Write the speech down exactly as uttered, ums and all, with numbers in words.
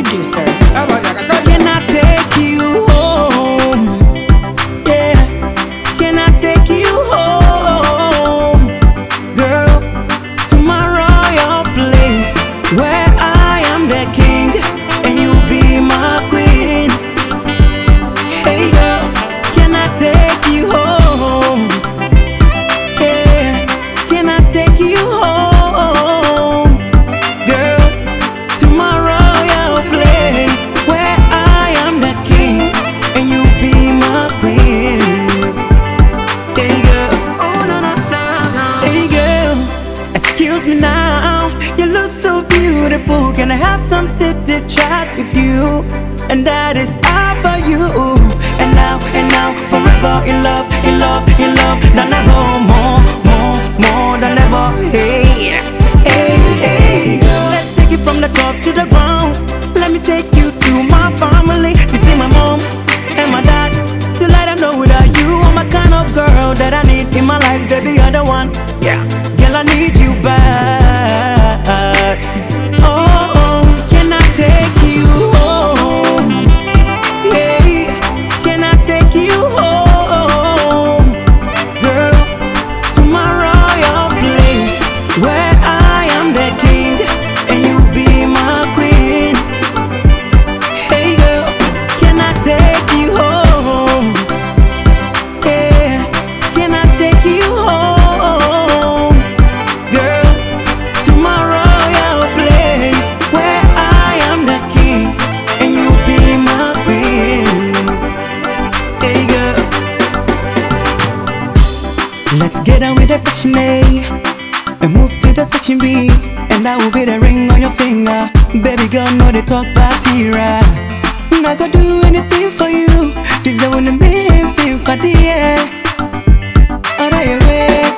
producer. Can I take you home? Yeah. Can I take you home, girl, to my royal place where I am the king and you be my queen? Hey girl, can I take you home? Yeah. Can I take you home, girl, to my royal place where I am the king and you be my queen? Hey girl, oh no no no no. Hey girl, excuse me now. You look so beautiful. Can I have some tip tip chat with you? And that is all for you. And now, and now, forever in love, in love, in love. Than ever, more, more, more than ever. Hey, hey, hey girl, let's take it from the top to the ground. Let me take you to my family. To see my mom and my dad, to let them know that you are my kind of girl that I need in my life, baby, you're the one. Yeah, girl, I need you back. Oh, oh, can I take you home? Yeah, can I take you home, girl, to my royal place where I am the king and you be my queen? Hey girl, can I take you home? Yeah, can I take you home, girl, to my royal place where I am the king and you be my queen? Hey girl, let's get on with the section A and move to the section B, and that will be the ring on your finger. Baby girl, know they talk about Tira. I could do anything for you. This is what I mean, feel for the air. Out of your way.